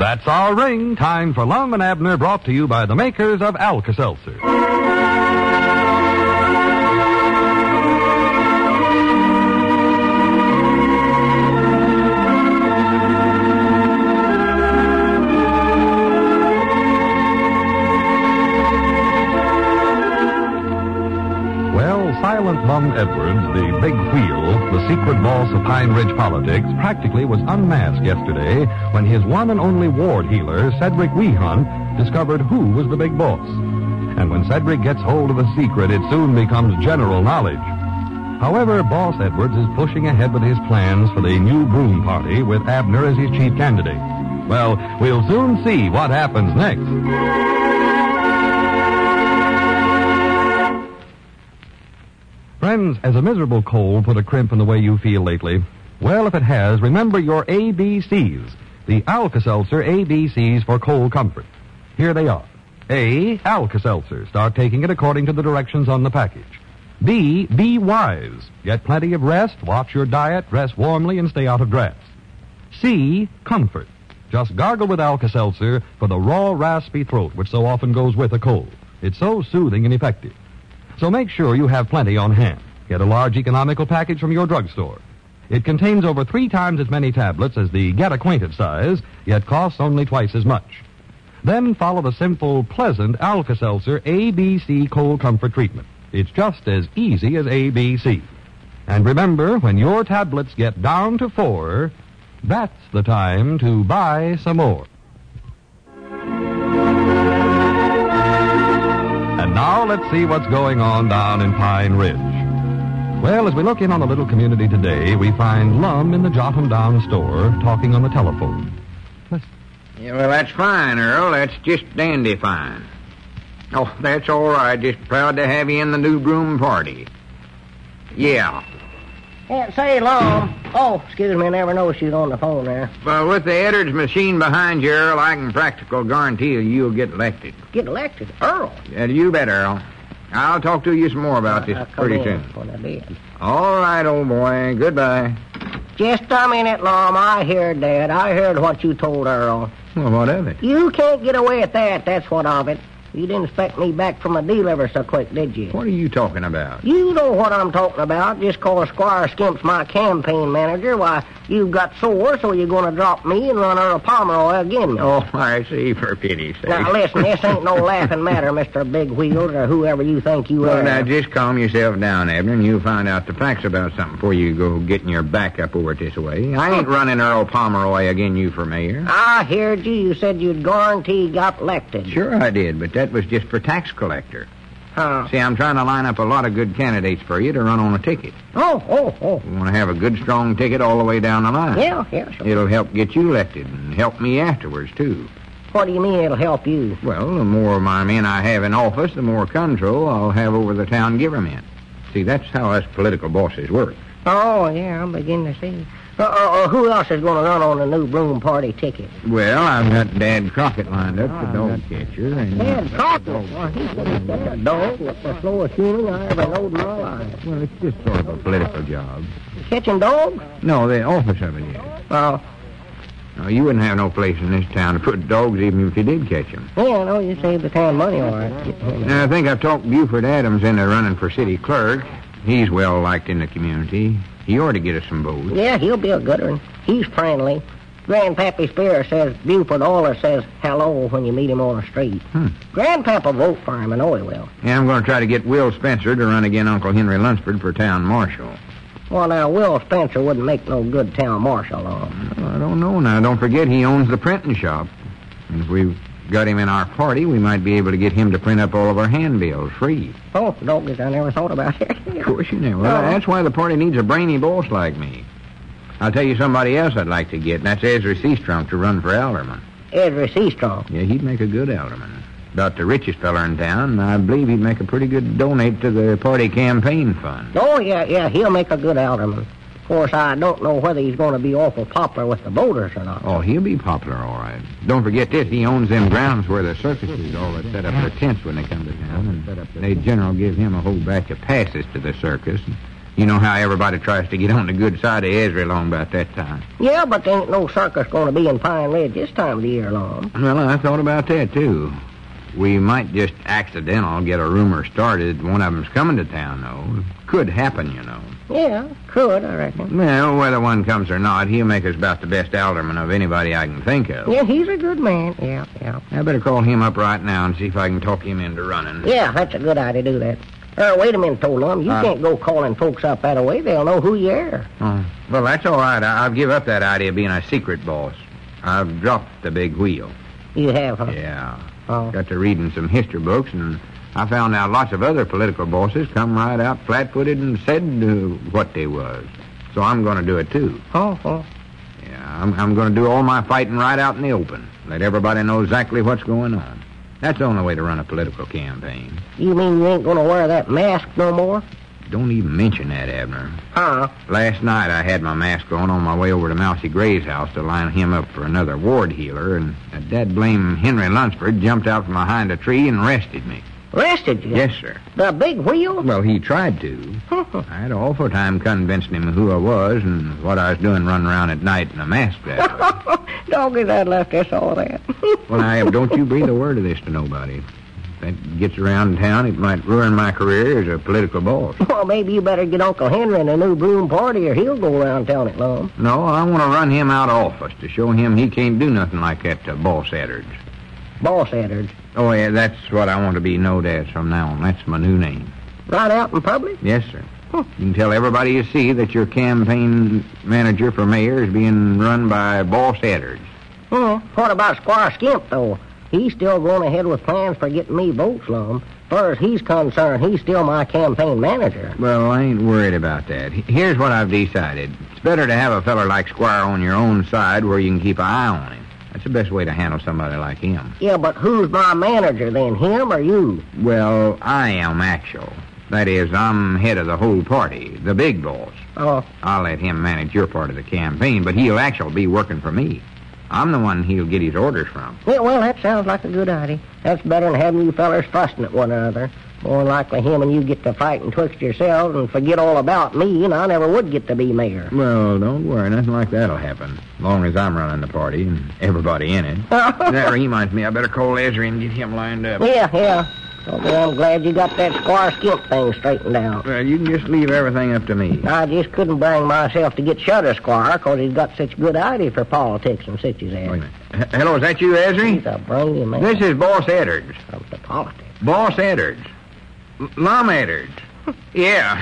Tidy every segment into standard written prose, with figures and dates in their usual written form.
That's our ring. Time for Lum and Abner, brought to you by the makers of Alka-Seltzer. Silent Lum Edwards, the big wheel, the secret boss of Pine Ridge politics, practically was unmasked yesterday when his one and only ward healer, Cedric Weehunt, discovered who was the big boss. And when Cedric gets hold of the secret, it soon becomes general knowledge. However, Boss Edwards is pushing ahead with his plans for the new broom party with Abner as his chief candidate. Well, we'll soon see what happens next. Friends, has a miserable cold put a crimp in the way you feel lately? Well, if it has, remember your ABCs, the Alka-Seltzer ABCs for cold comfort. Here they are. A, Alka-Seltzer. Start taking it according to the directions on the package. B, be wise. Get plenty of rest, watch your diet, dress warmly, and stay out of drafts. C, comfort. Just gargle with Alka-Seltzer for the raw, raspy throat which so often goes with a cold. It's so soothing and effective. So make sure you have plenty on hand. Get a large economical package from your drugstore. It contains over 3 times as many tablets as the Get Acquainted size, yet costs only twice as much. Then follow the simple, pleasant Alka-Seltzer ABC Cold Comfort treatment. It's just as easy as ABC. And remember, when your tablets get down to 4, that's the time to buy some more. And now let's see what's going on down in Pine Ridge. Well, as we look in on the little community today, we find Lum in the Jotham Down store talking on the telephone. Listen. Yeah, well, that's fine, Earl. That's just dandy fine. Oh, that's all right. Just proud to have you in the new broom party. Yeah. Say, Lum. Oh, excuse me, I never noticed you was on the phone there. Well, with the Edwards machine behind you, Earl, I can practical guarantee you'll get elected. Get elected? Earl? Yeah, you bet, Earl. I'll talk to you some more about this pretty soon. When I did. All right, old boy. Goodbye. Just a minute, Lum. I heard that. I heard what you told Earl. Well, what of it? You can't get away with that, that's what of it. You didn't expect me back from a deal ever so quick, did you? What are you talking about? You know what I'm talking about. Just 'cause Squire Skimp's my campaign manager, why, you've got sore, so you're going to drop me and run Earl Pomeroy again. Oh, I see, for pity's sake. Now, listen, this ain't no laughing matter, Mr. Big Wheels, or whoever you think you well, are. Now, just calm yourself down, Abner, and you'll find out the facts about something before you go getting your back up over it this way. I ain't running Earl Pomeroy again you for mayor. I heard you. You said you'd guarantee got elected. Sure I did, but that was just for tax collector. Huh? See, I'm trying to line up a lot of good candidates for you to run on a ticket. Oh. You want to have a good, strong ticket all the way down the line. Yeah, sure. It'll help get you elected and help me afterwards, too. What do you mean it'll help you? Well, the more of my men I have in office, the more control I'll have over the town government. See, that's how us political bosses work. Oh, yeah, I'm beginning to see. Who else is going to run on the new broom party ticket? Well, I've got Dad Crockett lined up for dog catcher. And Dad Crockett? Well, he's going to catch a dog with the slowest human I ever knowed in my life. Well, it's just sort of a political job. Catching dogs? No, the office of it is. Oh. No, you wouldn't have no place in this town to put dogs even if you did catch them. Yeah, no, you saved the town money, all right. Now, I think I've talked Buford Adams into running for city clerk. He's well liked in the community. He ought to get us some votes. Yeah, he'll be a good one. He's friendly. Grandpappy Spear says Buford always says hello when you meet him on the street. Grandpapa vote for him, I know he will. Yeah, I'm going to try to get Will Spencer to run against Uncle Henry Lunsford for town marshal. Well, now, Will Spencer wouldn't make no good town marshal, Well, I don't know now. Don't forget he owns the printing shop. And if we've got him in our party, we might be able to get him to print up all of our handbills free. Oh, doggies, I never thought about it. Of course you never. Well, that's why the party needs a brainy boss like me. I'll tell you somebody else I'd like to get, and that's Ezra Seastrunk to run for alderman. Ezra Seastrunk? Yeah, he'd make a good alderman. About the richest fella in town, and I believe he'd make a pretty good donate to the party campaign fund. Oh, yeah, he'll make a good alderman. Of course, I don't know whether he's going to be awful popular with the voters or not. Oh, he'll be popular, all right. Don't forget this, he owns them grounds where the circuses all that set up their tents when they come to town, and they generally give him a whole batch of passes to the circus. You know how everybody tries to get on the good side of Ezra along about that time. Yeah, but there ain't no circus going to be in Pine Ridge this time of the year, Lum. Well, I thought about that, too. We might just accidental get a rumor started one of them's coming to town, though. Could happen, you know. Yeah, could, I reckon. Well, whether one comes or not, he'll make us about the best alderman of anybody I can think of. Yeah, he's a good man. Yeah. I better call him up right now and see if I can talk him into running. Yeah, that's a good idea to do that. Wait a minute, Lum. You can't go calling folks up that way. They'll know who you are. Oh, well, that's all right. I've give up that idea of being a secret boss. I've dropped the big wheel. You have, huh? Yeah. Oh. Got to reading some history books, and I found out lots of other political bosses come right out flat-footed and said what they was. So I'm going to do it, too. Oh. Yeah, I'm going to do all my fighting right out in the open. Let everybody know exactly what's going on. That's the only way to run a political campaign. You mean you ain't going to wear that mask no more? Don't even mention that, Abner. Huh? Last night I had my mask on my way over to Mousy Gray's house to line him up for another ward healer, and that blame Henry Lunsford jumped out from behind a tree and arrested me. Arrested you? Yes, sir. The big wheel? Well, he tried to. I had an awful time convincing him who I was and what I was doing running around at night in a mask that way. Doggy, that left us all that. Well, now, don't you breathe a word of this to nobody. If that gets around town, it might ruin my career as a political boss. Well, maybe you better get Uncle Henry in a new broom party or he'll go around telling it, Lum. No, I want to run him out of office to show him he can't do nothing like that to Boss Eddard's. Boss Eddard's? Oh, yeah, that's what I want to be known as from now on. That's my new name. Right out in public? Yes, sir. You can tell everybody you see that your campaign manager for mayor is being run by Boss Eddard's. What about Squire Skimp, though? He's still going ahead with plans for getting me votes, Lum. As far as he's concerned, he's still my campaign manager. Well, I ain't worried about that. Here's what I've decided. It's better to have a feller like Squire on your own side where you can keep an eye on him. That's the best way to handle somebody like him. Yeah, but who's my manager then, him or you? Well, I am actual. That is, I'm head of the whole party, the big boss. Oh. I'll let him manage your part of the campaign, but he'll actually be working for me. I'm the one he'll get his orders from. Yeah, well, that sounds like a good idea. That's better than having you fellers fussing at one another. More than likely him and you get to fighting twixt yourselves and forget all about me, and I never would get to be mayor. Well, don't worry. Nothing like that'll happen. As long as I'm running the party and everybody in it. That reminds me, I better call Ezra and get him lined up. Yeah. Okay, I'm glad you got that Squire Skimp thing straightened out. Well, you can just leave everything up to me. I just couldn't bring myself to get shut of Squire because he's got such good idea for politics and such as that. Wait a minute. Hello, is that you, Ezra? He's a brilliant man. This is Boss Eddard's. Comes to politics. Boss Eddard's. Lum Eddard's. Yeah.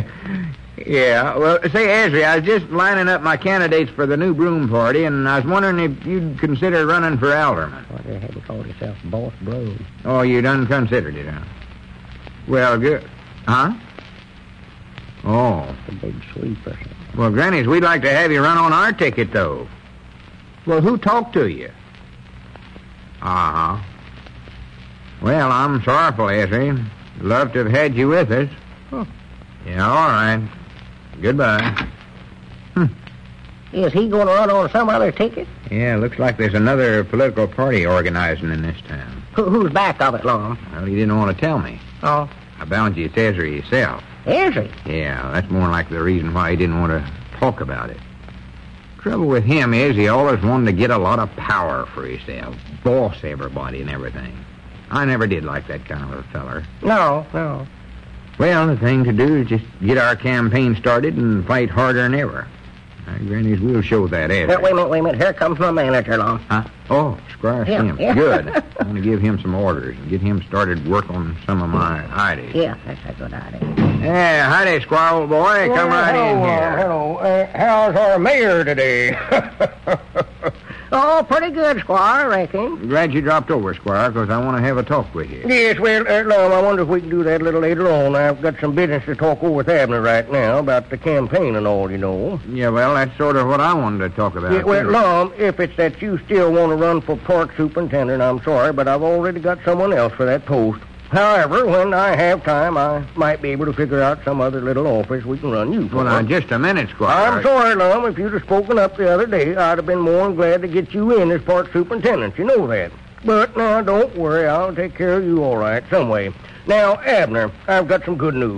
Yeah. Well, say, Ezra, I was just lining up my candidates for the new broom party, and I was wondering if you'd consider running for alderman. Well, you hadn't called yourself Boss Broom. Oh, you done considered it, huh? Well, good. Huh? Oh. A big sweep or something. Well, Grannies, we'd like to have you run on our ticket, though. Well, who talked to you? Uh-huh. Well, I'm sorrowful, Ezra. Love to have had you with us. Huh. Yeah, all right. Goodbye. Is he going to run on some other ticket? Yeah, looks like there's another political party organizing in this town. Who's back of it, Lum? Well, he didn't want to tell me. Oh. I bound you it's Ezra yourself. Ezra? Yeah, that's more like the reason why he didn't want to talk about it. Trouble with him is he always wanted to get a lot of power for himself. Boss everybody and everything. I never did like that kind of a feller. No. Well, the thing to do is just get our campaign started and fight harder than ever. Grannies, we'll show that, Ezra. Wait a minute. Here comes my manager, Lum. Huh? Oh, Squire Skimp. Yeah. Good. I want to give him some orders and get him started work on some of my ideas. Yeah, that's a good idea. Yeah, hi there, Squire, old boy. Come right in here. Hello. How's our mayor today? Oh, pretty good, Squire, I reckon. Glad you dropped over, Squire, because I want to have a talk with you. Yes, well, Lum, I wonder if we can do that a little later on. I've got some business to talk over with Abner right now about the campaign and all, you know. Yeah, well, that's sort of what I wanted to talk about. Yeah, well, Lum, if it's that you still want to run for park superintendent, I'm sorry, but I've already got someone else for that post. However, when I have time, I might be able to figure out some other little office we can run you for. Well, now, just a minute, Squire. I'm sorry, Lum. If you'd have spoken up the other day, I'd have been more than glad to get you in as park superintendent. You know that. But now, don't worry. I'll take care of you all right, some way. Now, Abner, I've got some good news.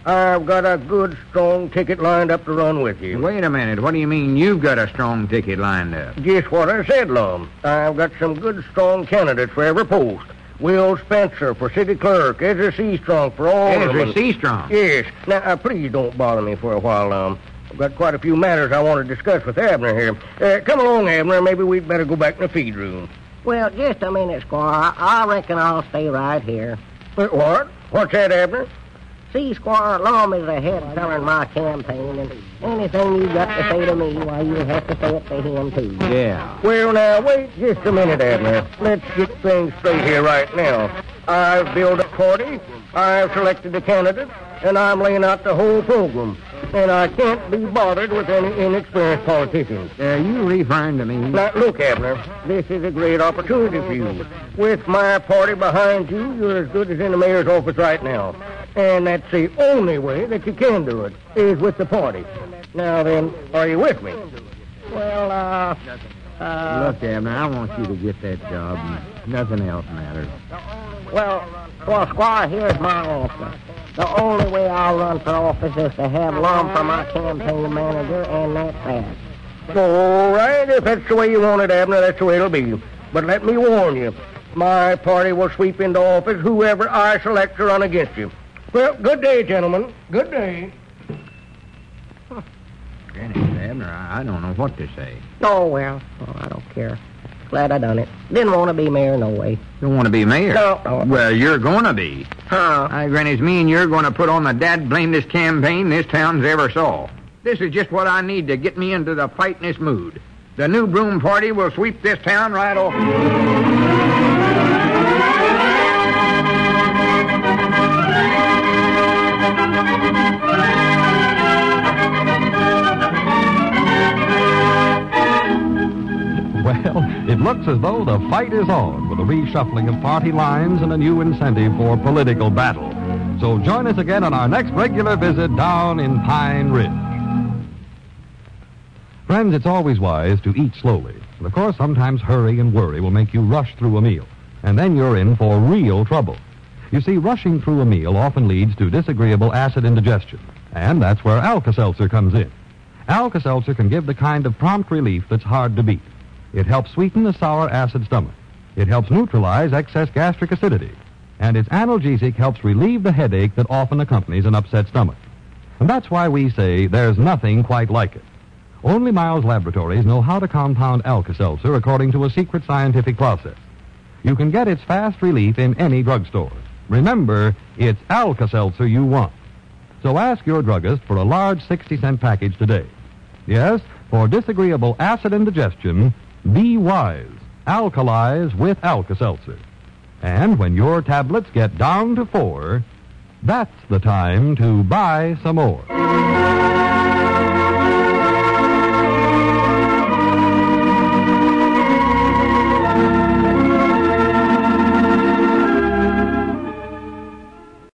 I've got a good, strong ticket lined up to run with you. Wait a minute. What do you mean you've got a strong ticket lined up? Just what I said, Lum. I've got some good, strong candidates for every post. Will Spencer for city clerk, Ezra Seastrong for alderman. Ezra Seastrong? Yes. Now, please don't bother me for a while, Lum. I've got quite a few matters I want to discuss with Abner here. Come along, Abner. Maybe we'd better go back in the feed room. Well, just a minute, Squire. I reckon I'll stay right here. What? What's that, Abner? See, Squire, Lum is the head feller in my campaign, and anything you got to say to me, why, you'll have to say it to him, too. Yeah. Well, now, wait just a minute, Abner. Let's get things straight here right now. I've built a party, I've selected the candidates, and I'm laying out the whole program. And I can't be bothered with any inexperienced politicians. You referring to me? Now, look, Abner, this is a great opportunity for you. With my party behind you, you're as good as in the mayor's office right now. And that's the only way that you can do it, is with the party. Now then, are you with me? Well, Look, Abner, I want you to get that job. Nothing else matters. Well, Squire, here's my answer. The only way I'll run for office is to have Lum for my campaign manager, and that's that. All right, if that's the way you want it, Abner, that's the way it'll be. But let me warn you, my party will sweep into office whoever I select to run against you. Well, good day, gentlemen. Good day. Goodness, Abner, I don't know what to say. Oh, well, I don't care. Glad I done it. Didn't want to be mayor, no way. Don't want to be mayor? No. Well, you're going to be. Huh? I granny's me and you're going to put on the dad-blamedest campaign this town's ever saw. This is just what I need to get me into the fightin'est mood. The new broom party will sweep this town right off. Well, it looks as though the fight is on with a reshuffling of party lines and a new incentive for political battle. So join us again on our next regular visit down in Pine Ridge. Friends, it's always wise to eat slowly. And of course, sometimes hurry and worry will make you rush through a meal. And then you're in for real trouble. You see, rushing through a meal often leads to disagreeable acid indigestion. And that's where Alka-Seltzer comes in. Alka-Seltzer can give the kind of prompt relief that's hard to beat. It helps sweeten the sour acid stomach. It helps neutralize excess gastric acidity. And its analgesic helps relieve the headache that often accompanies an upset stomach. And that's why we say there's nothing quite like it. Only Miles Laboratories know how to compound Alka-Seltzer according to a secret scientific process. You can get its fast relief in any drugstore. Remember, it's Alka-Seltzer you want. So ask your druggist for a large 60-cent package today. Yes, for disagreeable acid indigestion, be wise. Alkalize with Alka-Seltzer. And when your tablets get down to 4, that's the time to buy some more.